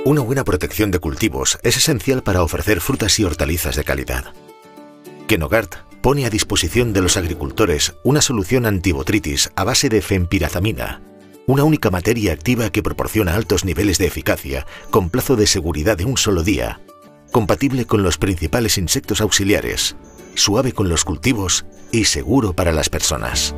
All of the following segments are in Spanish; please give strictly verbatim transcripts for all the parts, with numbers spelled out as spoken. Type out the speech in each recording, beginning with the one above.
Una buena protección de cultivos es esencial para ofrecer frutas y hortalizas de calidad. Kenogard pone a disposición de los agricultores una solución antibotritis a base de fenpirazamina, una única materia activa que proporciona altos niveles de eficacia con plazo de seguridad de un solo día, compatible con los principales insectos auxiliares, suave con los cultivos y seguro para las personas.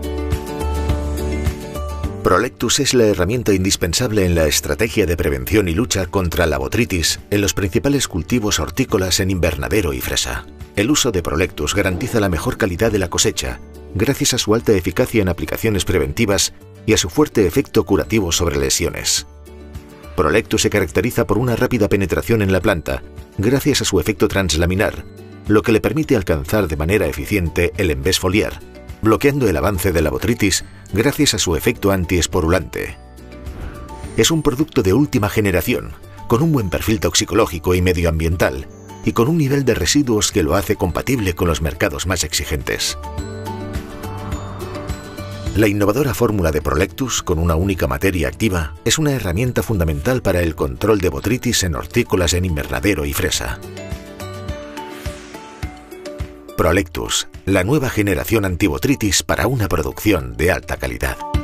Prolectus es la herramienta indispensable en la estrategia de prevención y lucha contra la botritis en los principales cultivos hortícolas en invernadero y fresa. El uso de Prolectus garantiza la mejor calidad de la cosecha, gracias a su alta eficacia en aplicaciones preventivas y a su fuerte efecto curativo sobre lesiones. Prolectus se caracteriza por una rápida penetración en la planta, gracias a su efecto translaminar, lo que le permite alcanzar de manera eficiente el envés foliar, bloqueando el avance de la botritis gracias a su efecto antiesporulante. Es un producto de última generación, con un buen perfil toxicológico y medioambiental, y con un nivel de residuos que lo hace compatible con los mercados más exigentes. La innovadora fórmula de Prolectus, con una única materia activa, es una herramienta fundamental para el control de botritis en hortícolas en invernadero y fresa. Prolectus, la nueva generación antibotritis para una producción de alta calidad.